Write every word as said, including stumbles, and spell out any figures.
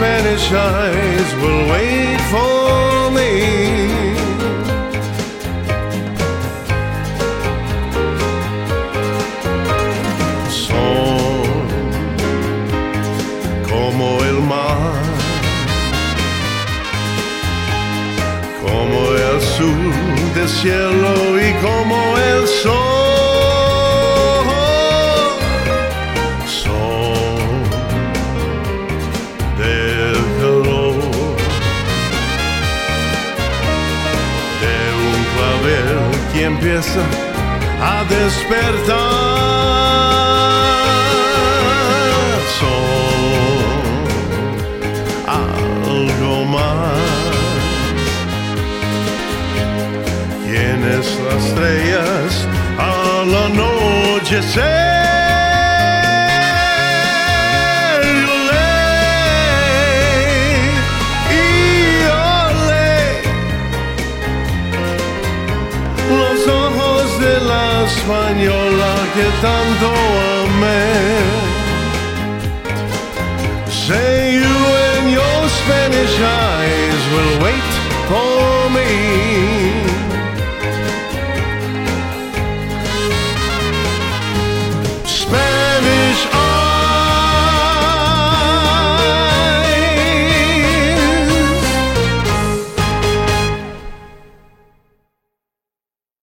Spanish eyes will wait for me. Son como el mar, como el sur del cielo y como el sol. Que empieza a despertar. Son algo más. Tienes las estrellas al anochecer. Los ojos de la española que tanto